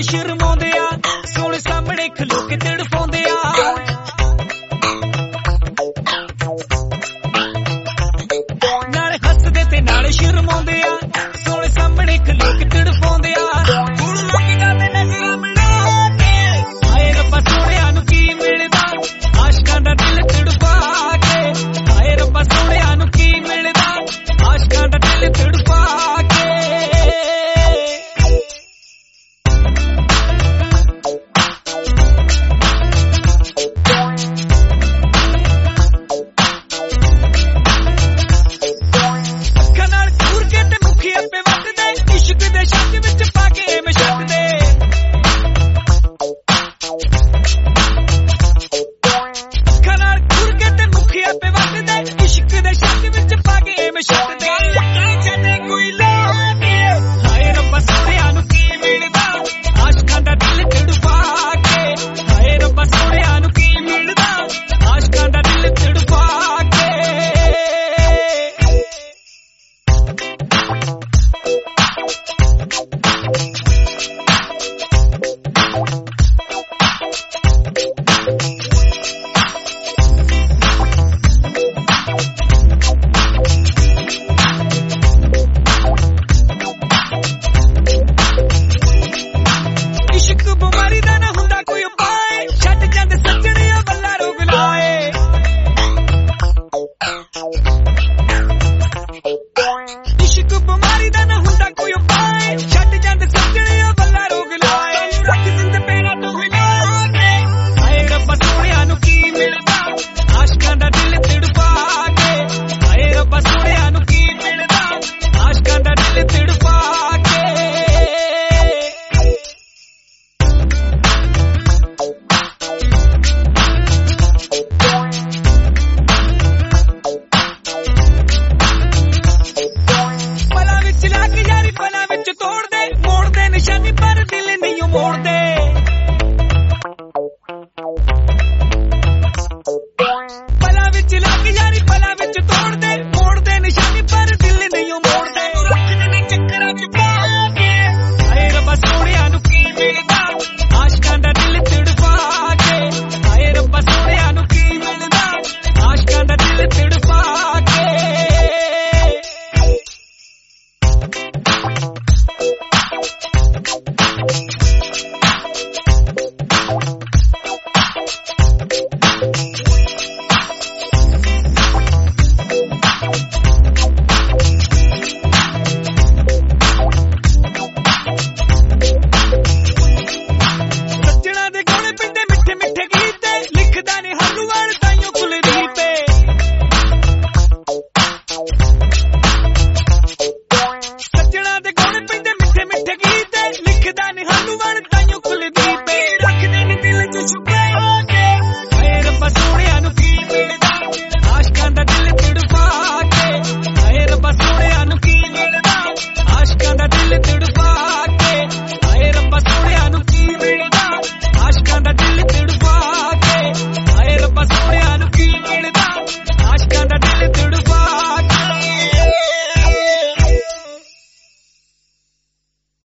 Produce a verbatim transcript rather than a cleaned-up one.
ਸ਼ਰਮਾਉਂਦੇ ਆ, ਸੋਹਣੇ ਸਾਹਮਣੇ ਖਲੋ ਕੇ ਤੜਫਾਉਂਦੇ ਆ। ਨਾਲੇ ਹੱਸਦੇ ਤੇ ਨਾਲੇ ਸ਼ਰਮਾਉਂਦੇ ਆ, ਸੋਹਣੇ ਸਾਹਮਣੇ ਖਲੋ ਕੇ ਤੜਫਾਉਂਦੇ ਆ। ਹੁਣ ਲੋਕੀ ਕਰਦੇ ਨਜ਼ਰਾਂ ਮਿਲਾ ਕੇ, ਹਾਏ ਰੱਬਾ ਸੋਹਣਿਆਂ ਨੂੰ ਕੀ ਮਿਲਦਾ ਆਸ਼ਕਾਂ ਦਾ ਦਿਲ ਤੜਫਾ ਕੇ। ਹਾਏ ਰੱਬਾ ਸੋਹਣਿਆਂ ਨੂੰ ਕੀ ਮਿਲਦਾ ਆਸ਼ਕਾਂ ਦਾ ਦਿਲ ਤੜਫਾ ਕੇ। ਤੋੜਦੇ ਮੋੜਦੇ ਨਿਸ਼ਾਨੀ ਪਰ ਦਿਲ ਨਹੀਂ ਮੋੜਦੇ।